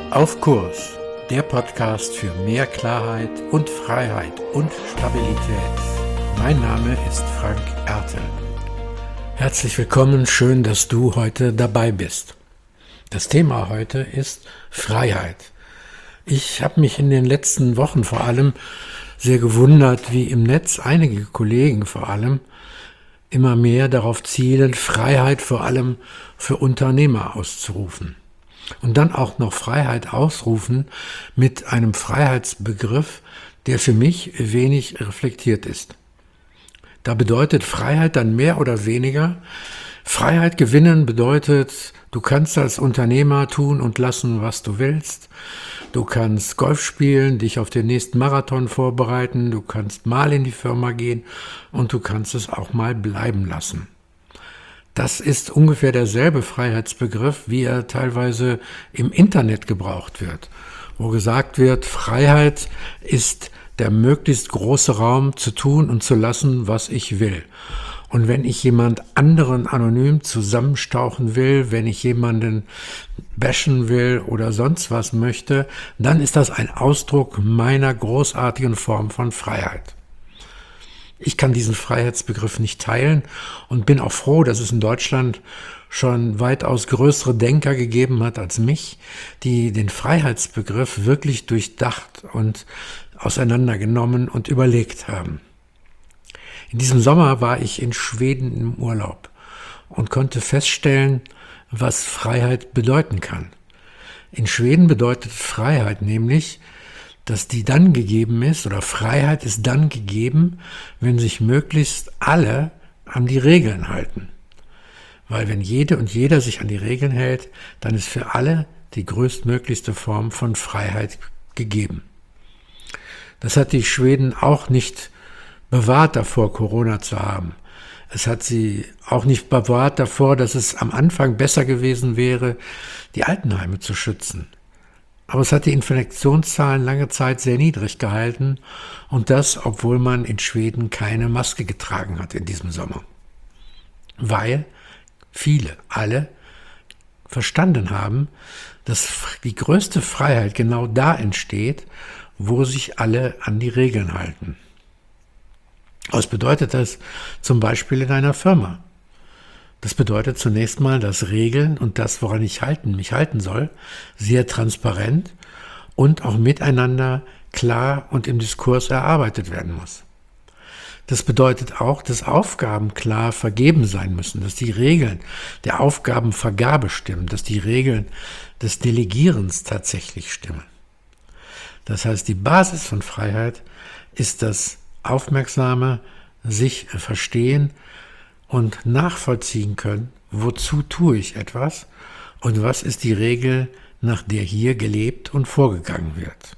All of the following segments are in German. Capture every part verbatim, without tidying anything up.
Auf Kurs, der Podcast für mehr Klarheit und Freiheit und Stabilität. Mein Name ist Frank Ertel. Herzlich willkommen, schön, dass du heute dabei bist. Das Thema heute ist Freiheit. Ich habe mich in den letzten Wochen vor allem sehr gewundert, wie im Netz einige Kollegen vor allem immer mehr darauf zielen, Freiheit vor allem für Unternehmer auszurufen. Und dann auch noch Freiheit ausrufen mit einem Freiheitsbegriff, der für mich wenig reflektiert ist. Da bedeutet Freiheit dann mehr oder weniger, Freiheit gewinnen bedeutet, du kannst als Unternehmer tun und lassen, was du willst. Du kannst Golf spielen, dich auf den nächsten Marathon vorbereiten, du kannst mal in die Firma gehen und du kannst es auch mal bleiben lassen. Das ist ungefähr derselbe Freiheitsbegriff, wie er teilweise im Internet gebraucht wird, wo gesagt wird, Freiheit ist der möglichst große Raum zu tun und zu lassen, was ich will. Und wenn ich jemand anderen anonym zusammenstauchen will, wenn ich jemanden bashen will oder sonst was möchte, dann ist das ein Ausdruck meiner großartigen Form von Freiheit. Ich kann diesen Freiheitsbegriff nicht teilen und bin auch froh, dass es in Deutschland schon weitaus größere Denker gegeben hat als mich, die den Freiheitsbegriff wirklich durchdacht und auseinandergenommen und überlegt haben. In diesem Sommer war ich in Schweden im Urlaub und konnte feststellen, was Freiheit bedeuten kann. In Schweden bedeutet Freiheit nämlich, dass die dann gegeben ist, oder Freiheit ist dann gegeben, wenn sich möglichst alle an die Regeln halten. Weil wenn jede und jeder sich an die Regeln hält, dann ist für alle die größtmöglichste Form von Freiheit gegeben. Das hat die Schweden auch nicht bewahrt davor, Corona zu haben. Es hat sie auch nicht bewahrt davor, dass es am Anfang besser gewesen wäre, die Altenheime zu schützen. Aber es hat die Infektionszahlen lange Zeit sehr niedrig gehalten und das, obwohl man in Schweden keine Maske getragen hat in diesem Sommer. Weil viele, alle verstanden haben, dass die größte Freiheit genau da entsteht, wo sich alle an die Regeln halten. Was bedeutet das zum Beispiel in einer Firma? Das bedeutet zunächst mal, dass Regeln und das, woran ich halten, mich halten soll, sehr transparent und auch miteinander klar und im Diskurs erarbeitet werden muss. Das bedeutet auch, dass Aufgaben klar vergeben sein müssen, dass die Regeln der Aufgabenvergabe stimmen, dass die Regeln des Delegierens tatsächlich stimmen. Das heißt, die Basis von Freiheit ist das aufmerksame sich verstehen und nachvollziehen können, wozu tue ich etwas und was ist die Regel, nach der hier gelebt und vorgegangen wird.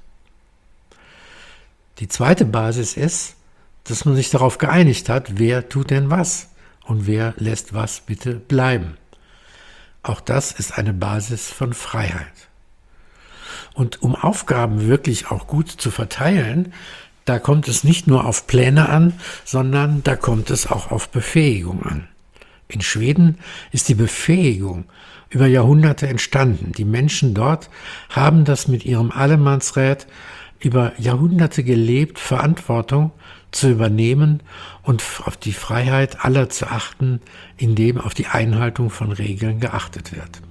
Die zweite Basis ist, dass man sich darauf geeinigt hat, wer tut denn was und wer lässt was bitte bleiben. Auch das ist eine Basis von Freiheit. Und um Aufgaben wirklich auch gut zu verteilen, da kommt es nicht nur auf Pläne an, sondern da kommt es auch auf Befähigung an. In Schweden ist die Befähigung über Jahrhunderte entstanden. Die Menschen dort haben das mit ihrem Allemansräт über Jahrhunderte gelebt, Verantwortung zu übernehmen und auf die Freiheit aller zu achten, indem auf die Einhaltung von Regeln geachtet wird.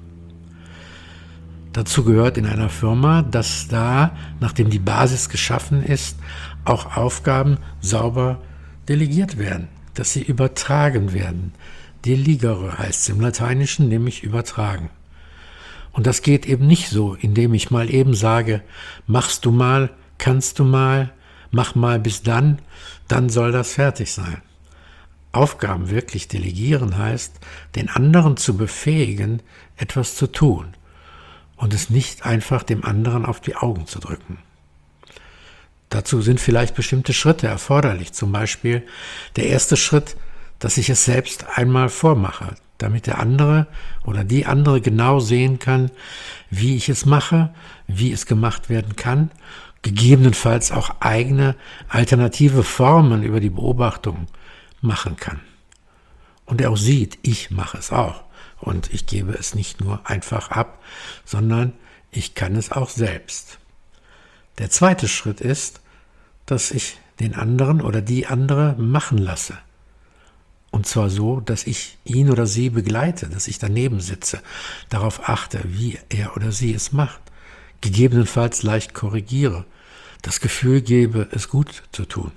Dazu gehört in einer Firma, dass da, nachdem die Basis geschaffen ist, auch Aufgaben sauber delegiert werden, dass sie übertragen werden. Delegere heißt es im Lateinischen, nämlich übertragen. Und das geht eben nicht so, indem ich mal eben sage, machst du mal, kannst du mal, mach mal bis dann, dann soll das fertig sein. Aufgaben wirklich delegieren heißt, den anderen zu befähigen, etwas zu tun und es nicht einfach dem anderen auf die Augen zu drücken. Dazu sind vielleicht bestimmte Schritte erforderlich, zum Beispiel der erste Schritt, dass ich es selbst einmal vormache, damit der andere oder die andere genau sehen kann, wie ich es mache, wie es gemacht werden kann, gegebenenfalls auch eigene alternative Formen über die Beobachtung machen kann. Und er auch sieht, ich mache es auch und ich gebe es nicht nur einfach ab, sondern ich kann es auch selbst. Der zweite Schritt ist, dass ich den anderen oder die andere machen lasse. Und zwar so, dass ich ihn oder sie begleite, dass ich daneben sitze, darauf achte, wie er oder sie es macht, gegebenenfalls leicht korrigiere, das Gefühl gebe, es gut zu tun.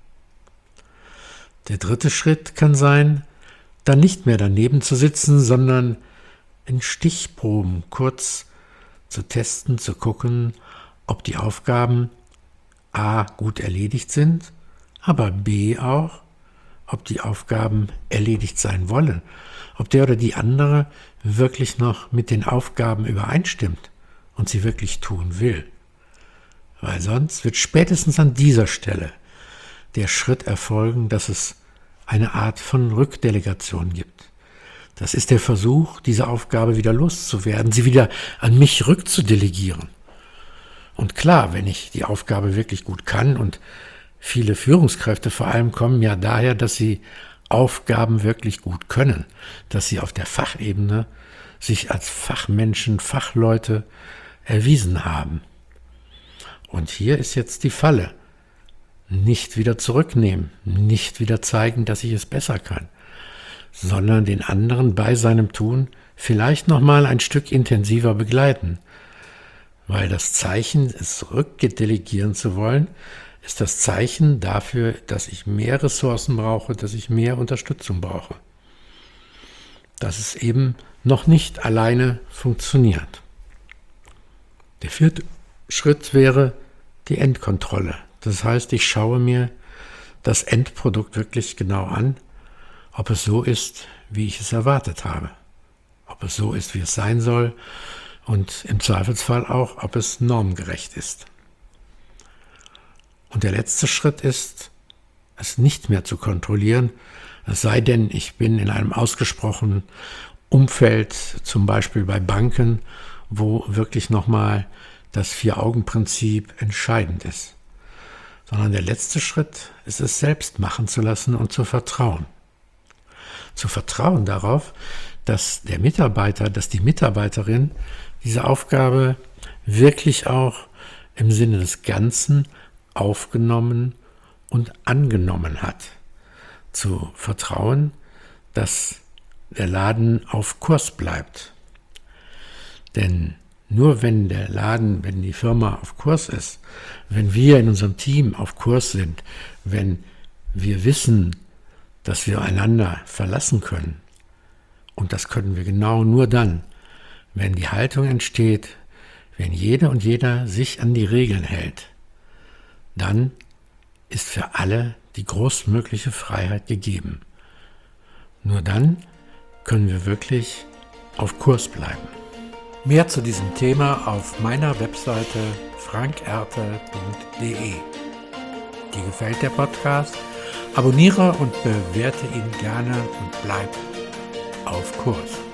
Der dritte Schritt kann sein, dann nicht mehr daneben zu sitzen, sondern in Stichproben kurz zu testen, zu gucken, ob die Aufgaben a. gut erledigt sind, aber b. auch, ob die Aufgaben erledigt sein wollen, ob der oder die andere wirklich noch mit den Aufgaben übereinstimmt und sie wirklich tun will. Weil sonst wird spätestens an dieser Stelle der Schritt erfolgen, dass es eine Art von Rückdelegation gibt. Das ist der Versuch, diese Aufgabe wieder loszuwerden, sie wieder an mich rückzudelegieren. Und klar, wenn ich die Aufgabe wirklich gut kann, und viele Führungskräfte vor allem kommen ja daher, dass sie Aufgaben wirklich gut können, dass sie auf der Fachebene sich als Fachmenschen, Fachleute erwiesen haben. Und hier ist jetzt die Falle. Nicht wieder zurücknehmen, nicht wieder zeigen, dass ich es besser kann, sondern den anderen bei seinem Tun vielleicht nochmal ein Stück intensiver begleiten. Weil das Zeichen, es rückdelegieren zu wollen, ist das Zeichen dafür, dass ich mehr Ressourcen brauche, dass ich mehr Unterstützung brauche. Dass es eben noch nicht alleine funktioniert. Der vierte Schritt wäre die Endkontrolle. Das heißt, ich schaue mir das Endprodukt wirklich genau an, ob es so ist, wie ich es erwartet habe. Ob es so ist, wie es sein soll, und im Zweifelsfall auch, ob es normgerecht ist. Und der letzte Schritt ist, es nicht mehr zu kontrollieren, es sei denn, ich bin in einem ausgesprochenen Umfeld, zum Beispiel bei Banken, wo wirklich nochmal das Vier-Augen-Prinzip entscheidend ist. Sondern der letzte Schritt ist, es selbst machen zu lassen und zu vertrauen. Zu vertrauen darauf, dass der Mitarbeiter, dass die Mitarbeiterin diese Aufgabe wirklich auch im Sinne des Ganzen aufgenommen und angenommen hat. Zu vertrauen, dass der Laden auf Kurs bleibt. Denn nur wenn der Laden, wenn die Firma auf Kurs ist, wenn wir in unserem Team auf Kurs sind, wenn wir wissen, dass wir einander verlassen können, und das können wir genau nur dann, wenn die Haltung entsteht, wenn jede und jeder sich an die Regeln hält, dann ist für alle die großmögliche Freiheit gegeben. Nur dann können wir wirklich auf Kurs bleiben. Mehr zu diesem Thema auf meiner Webseite frank ertel punkt de. Dir gefällt der Podcast? Abonniere und bewerte ihn gerne und bleib auf Kurs.